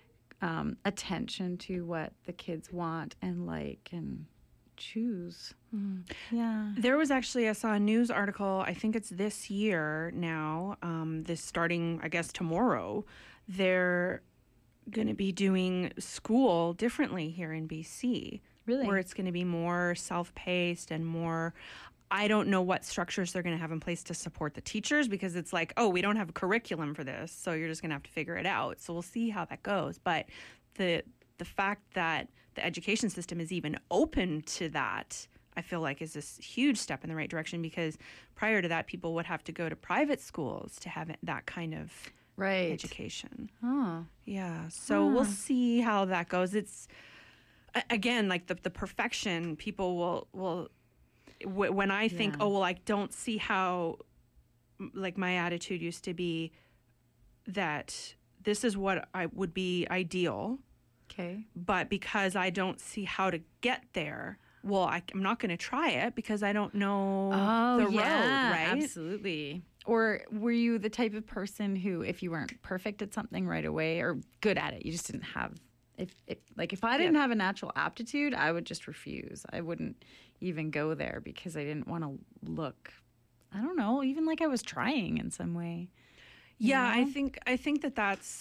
attention to what the kids want and like and choose. Yeah. There was actually, I saw a news article, I think it's this year now, this starting, I guess, tomorrow, they're going to be doing school differently here in BC. Really? Where it's going to be more self-paced and more, I don't know what structures they're going to have in place to support the teachers, because it's like, oh, we don't have a curriculum for this, so you're just going to have to figure it out. So we'll see how that goes. But the fact that the education system is even open to that, I feel like is this huge step in the right direction, because prior to that, people would have to go to private schools to have that kind of education. Oh. Yeah. So we'll see how that goes. It's, again, like the perfection, people will when I think, oh, well, I don't see how, like my attitude used to be that this is what I would be ideal. Okay. But because I don't see how to get there, well, I'm not going to try it because I don't know the road, right? Absolutely. Or were you the type of person who, if you weren't perfect at something right away or good at it, you just didn't have, if I didn't have a natural aptitude, I would just refuse. I wouldn't even go there because I didn't want to look, I don't know, even like I was trying in some way. Yeah, I think that's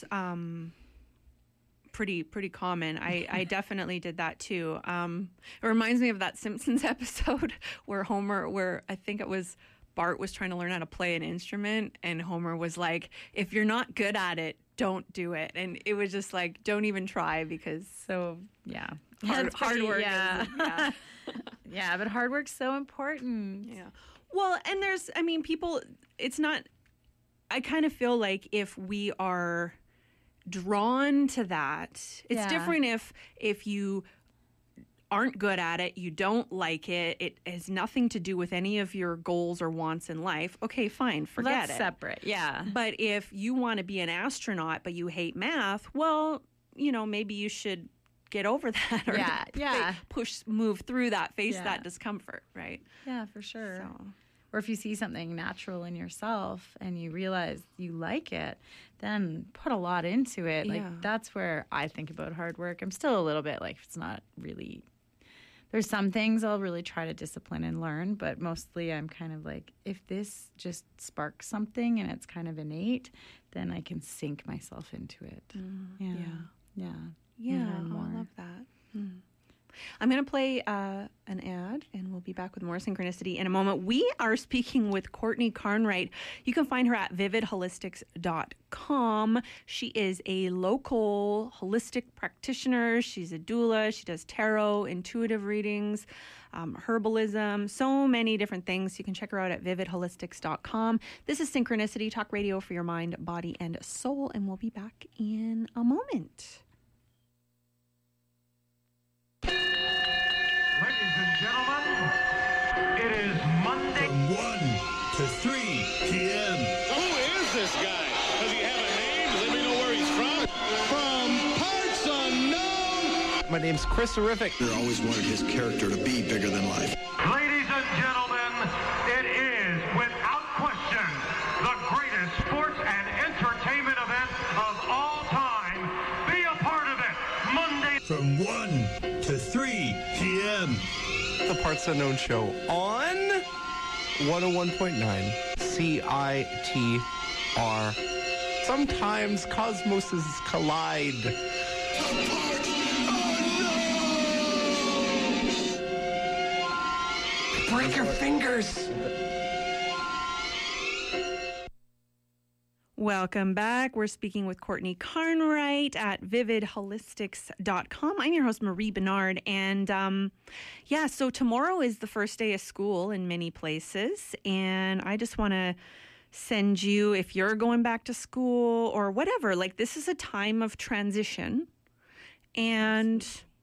pretty common. I definitely did that too. It reminds me of that Simpsons episode where I think it was Bart was trying to learn how to play an instrument, and Homer was like, if you're not good at it, don't do it. And it was just like, don't even try, because hard work. Yeah. Yeah, but hard work's so important. Yeah. Well, and people, it's not, I kind of feel like if we are drawn to that, it's different if you aren't good at it, you don't like it, it has nothing to do with any of your goals or wants in life, okay, fine, forget That's it. separate, yeah. But if you want to be an astronaut but you hate math, well, maybe you should get over that or move through that, face that discomfort, right? Yeah, for sure. So. Or if you see something natural in yourself and you realize you like it, then put a lot into it. Like, that's where I think about hard work. I'm still a little bit like, it's not really, there's some things I'll really try to discipline and learn, but mostly I'm kind of like, if this just sparks something and it's kind of innate, then I can sink myself into it. Yeah. I love that. I'm going to play an ad, and we'll be back with more Synchronicity in a moment. We are speaking with Courtney Carnwright. You can find her at vividholistics.com. She is a local holistic practitioner. She's a doula. She does tarot, intuitive readings, herbalism, so many different things. You can check her out at vividholistics.com. This is Synchronicity, talk radio for your mind, body, and soul, and we'll be back in a moment. Ladies and gentlemen, it is Monday. From 1 to 3 p.m. Who is this guy? Does he have a name? Does anybody know where he's from? From parts unknown. My name's Chris Horrific. I always wanted his character to be bigger than life. Ladies and gentlemen, it is, without question, the greatest sports and entertainment event of all time. Be a part of it. Monday. From 1 to 3 p.m. The Parts Unknown Show on 101.9 CITR. Sometimes cosmoses collide. Break your fingers. Welcome back. We're speaking with Courtney Carnwright at vividholistics.com. I'm your host, Marie Bernard. And so tomorrow is the first day of school in many places. And I just want to send you, if you're going back to school or whatever, like, this is a time of transition. And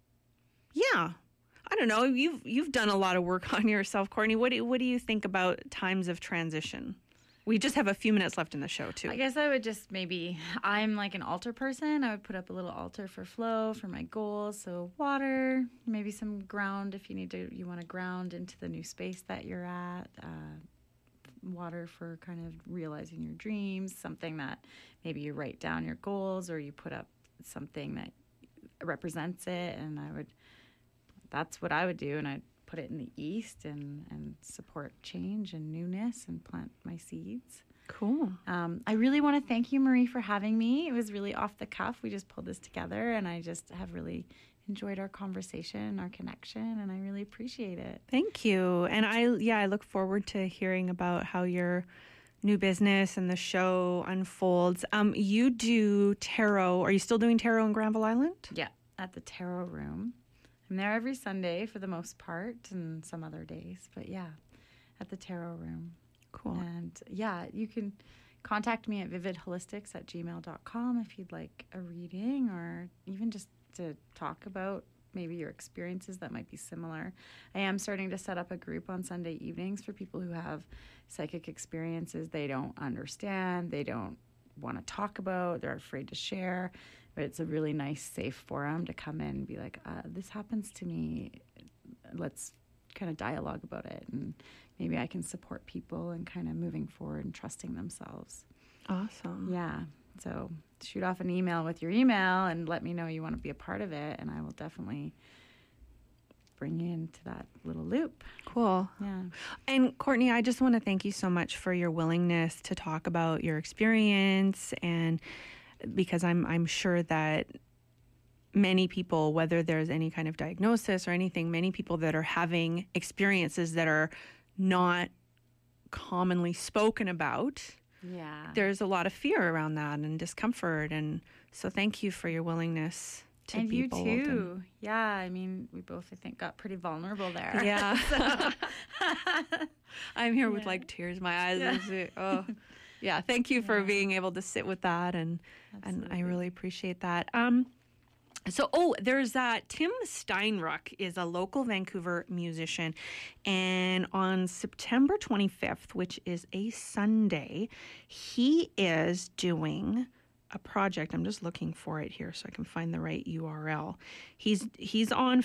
I don't know, you've done a lot of work on yourself, Courtney. What do you think about times of transition? We just have a few minutes left in the show, too. I guess I would just I'm like an altar person. I would put up a little altar for flow, for my goals. So water, maybe some ground if you want to ground into the new space that you're at. Water for kind of realizing your dreams, something that maybe you write down your goals or you put up something that represents it. And that's what I would do. And I'd put it in the east and support change and newness and plant my seeds. Cool. I really want to thank you, Marie, for having me. It was really off the cuff. We just pulled this together, and I just have really enjoyed our conversation, our connection, and I really appreciate it. Thank you. And I look forward to hearing about how your new business and the show unfolds. You do tarot. Are you still doing tarot in Granville Island? Yeah, at the Tarot Room. I'm there every Sunday for the most part and some other days. But yeah, at the Tarot Room. Cool. And yeah, you can contact me at vividholistics@gmail.com if you'd like a reading or even just to talk about maybe your experiences that might be similar. I am starting to set up a group on Sunday evenings for people who have psychic experiences they don't understand, they don't want to talk about, they're afraid to share. But it's a really nice, safe forum to come in and be like, this happens to me. Let's kind of dialogue about it. And maybe I can support people in kind of moving forward and trusting themselves. Awesome. Yeah. So shoot off an email with your email and let me know you want to be a part of it. And I will definitely bring you into that little loop. Cool. Yeah. And Courtney, I just want to thank you so much for your willingness to talk about your experience, and because I'm sure that many people, whether there's any kind of diagnosis or anything, many people that are having experiences that are not commonly spoken about, there's a lot of fear around that and discomfort. And so thank you for your willingness to and be you bold. Too. Yeah, I mean, we both, I think, got pretty vulnerable there. Yeah. I'm here with like tears in my eyes. Yeah. Yeah, thank you for being able to sit with that, and I really appreciate that. So, there's Tim Steinruck is a local Vancouver musician. And on September 25th, which is a Sunday, he is doing a project. I'm just looking for it here so I can find the right URL. He's on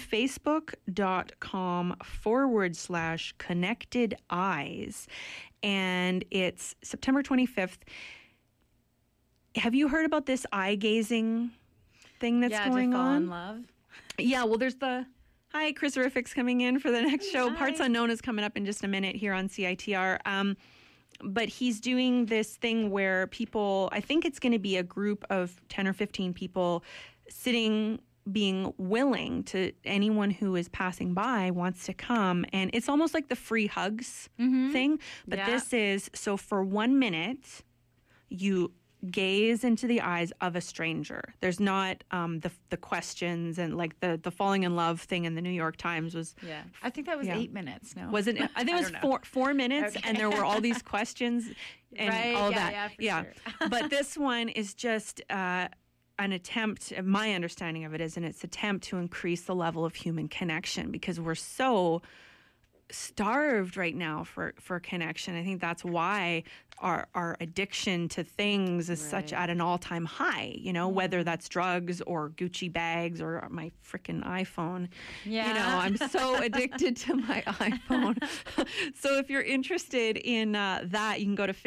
Facebook.com/Connected Eyes. And it's September 25th. Have you heard about this eye gazing thing that's going to fall on? in love. Yeah, well, there's hi, Chris Horrific's coming in for the next show. Hi. Parts Unknown is coming up in just a minute here on CITR. But he's doing this thing where people, I think it's going to be a group of 10 or 15 people sitting, being willing to, anyone who is passing by wants to come. And it's almost like the free hugs thing. But this is, so for 1 minute, you gaze into the eyes of a stranger. There's not the questions and like the falling in love thing in the New York Times was. Yeah, I think that was 8 minutes. No, was it? I think it was 4 minutes, and there were all these questions and all that. Yeah. But this one is just an attempt. My understanding of it is its attempt to increase the level of human connection because we're so starved right now for connection. I think that's why our addiction to things is such at an all-time high, whether that's drugs or Gucci bags or my freaking iPhone. Yeah. I'm so addicted to my iPhone. So if you're interested in that, you can go to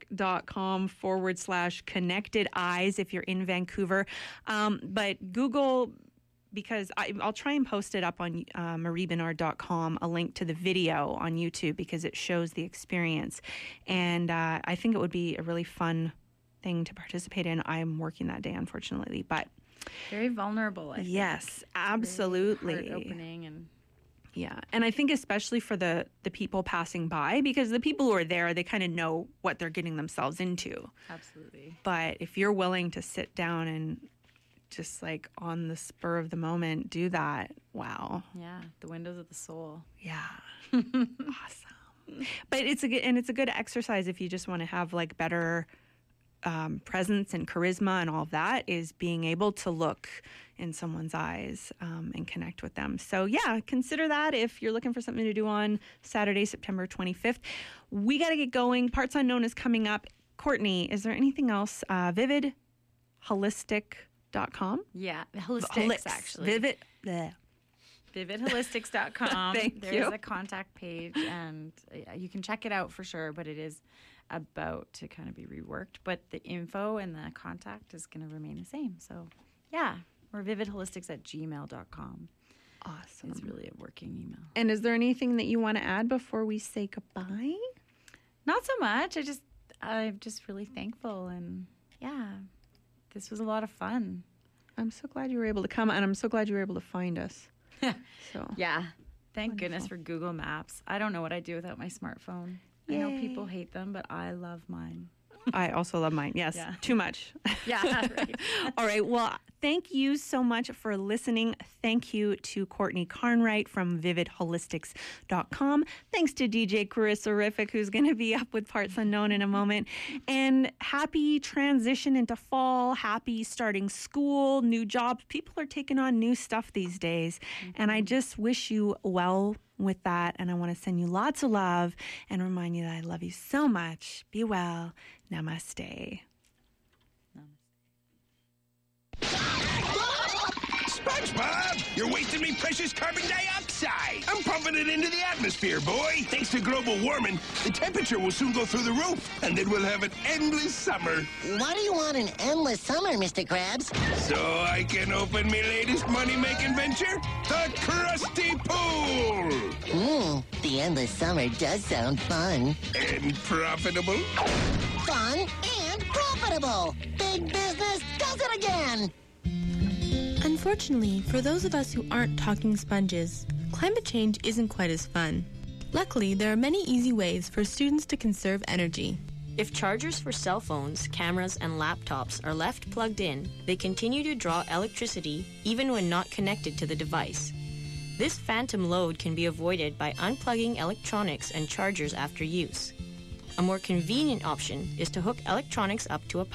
facebook.com/Connected Eyes if you're in Vancouver. But Google, because I'll try and post it up on mariebenard.com, a link to the video on YouTube because it shows the experience. And I think it would be a really fun thing to participate in. I'm working that day, unfortunately, but very vulnerable. I think. Yes, absolutely. Very heart-opening and. Yeah, and I think especially for the people passing by, because the people who are there, they kind of know what they're getting themselves into. Absolutely. But if you're willing to sit down and just like on the spur of the moment do that, wow. Yeah, the windows of the soul. Yeah. Awesome. But it's a good exercise if you just want to have like better presence and charisma and all of that, is being able to look in someone's eyes and connect with them. So yeah, consider that if you're looking for something to do on Saturday, September 25th. We got to get going. Parts Unknown is coming up. Courtney, is there anything else? VividHolistic.com. Yeah, Holistics, actually. VividHolistics.com. Thank There's you. a contact page, and you can check it out for sure, but it is about to kind of be reworked. But the info and the contact is going to remain the same. So, yeah, or vividholistics@gmail.com. Awesome. It's really a working email. And is there anything that you want to add before we say goodbye? Not so much. I'm just really thankful, and yeah, this was a lot of fun. I'm so glad you were able to come, and I'm so glad you were able to find us. So yeah, thank wonderful. goodness for Google Maps. I don't know what I'd do without my smartphone. Yay. I know people hate them, but I love mine. I also love mine. Yes, Yeah. too much. Yeah, right. All right. Well, thank you so much for listening. Thank you to Courtney Carnwright from VividHolistics.com. Thanks to DJ Chris Horrific, who's going to be up with Parts Unknown in a moment. And happy transition into fall. Happy starting school, new jobs. People are taking on new stuff these days. And I just wish you well with that. And I want to send you lots of love and remind you that I love you so much. Be well. Namaste. SpongeBob, you're wasting me precious carbon dioxide. I'm pumping it into the atmosphere, boy. Thanks to global warming, the temperature will soon go through the roof, and then we'll have an endless summer. Why do you want an endless summer, Mr. Krabs? So I can open my latest money-making venture, the Krusty Pool. The endless summer does sound fun. And profitable. Fun and profitable. Big business does it again. Unfortunately, for those of us who aren't talking sponges, climate change isn't quite as fun. Luckily, there are many easy ways for students to conserve energy. If chargers for cell phones, cameras, and laptops are left plugged in, they continue to draw electricity even when not connected to the device. This phantom load can be avoided by unplugging electronics and chargers after use. A more convenient option is to hook electronics up to a